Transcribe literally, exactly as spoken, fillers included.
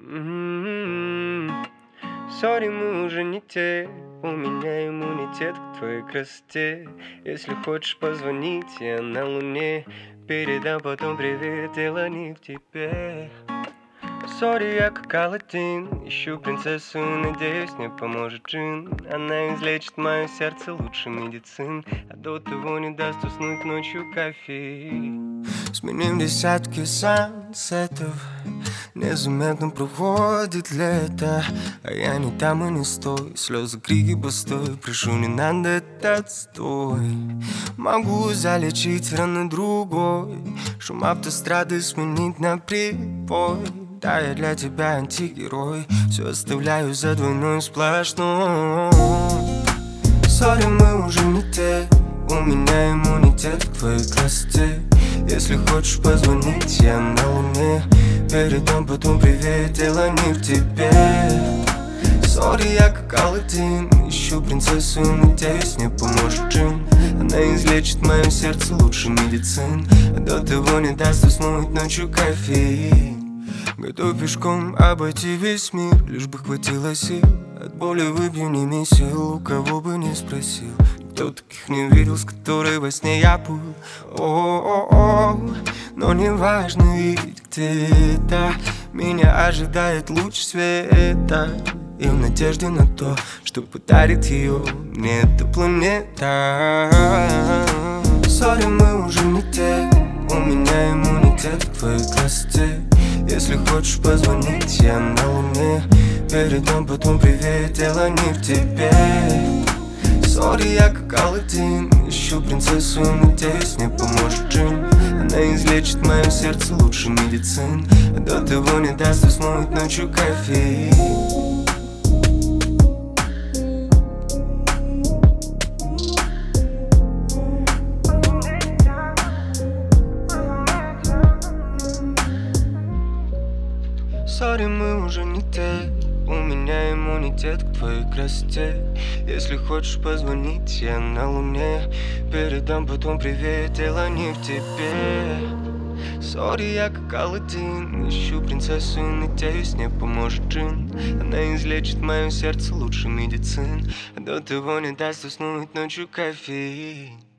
М-м-м. Сори, мы уже не те. У меня иммунитет к твоей красоте. Если хочешь позвонить, я на луне. Передам потом привет, дело не в тебе. Сори, я как Аладдин. Ищу принцессу, надеюсь, мне поможет джин. Она излечит мое сердце лучше медицин. А до того не даст уснуть ночью кофеин. Сменим десятки сансетов. Незаметно проходит лето, а я не там и не стой. Слезы, крики, постой. Прошу, не надо этот отстой. Могу залечить раны другой, шум автострады сменить на прибой. Да, я для тебя антигерой. Все оставляю за двойной сплошной. Сори, мы уже не те. У меня иммунитет к твоей красоте. Если хочешь позвонить, я на луне. Передам потом привет, дело не в тебе. Сори, я как Аладдин. Ищу принцессу, надеюсь, мне поможет джин. Она излечит мое сердце лучше медицин. А до того не даст уснуть ночью кофеин. Готов пешком обойти весь мир, лишь бы хватило сил. От боли выбью не месил, у кого бы не спросил. Никто таких не видел, с которой во сне я был. О-о-о, но не важно, ведь где-то меня ожидает луч света. И в надежде на то, что подарит ее мне эта планета. Сори, мы уже не те. У меня иммунитет к твоей красоте. Если хочешь позвонить, я на луне. Передам потом привет, дело не в тебе. Сори, я как Аладдин. Ищу принцессу, надеюсь, мне поможет джин. Она излечит мое сердце лучше медицин. А до того не даст уснуть ночью кофеин. Сори, мы уже не те. У меня иммунитет к твоей красоте. Если хочешь позвонить, я на луне. Передам потом привет, дело не в тебе. Сори, я как Аладдин. Ищу принцессу, надеюсь, мне поможет джин. Она излечит мое сердце лучше медицин. А до того не даст уснуть ночью кофеин.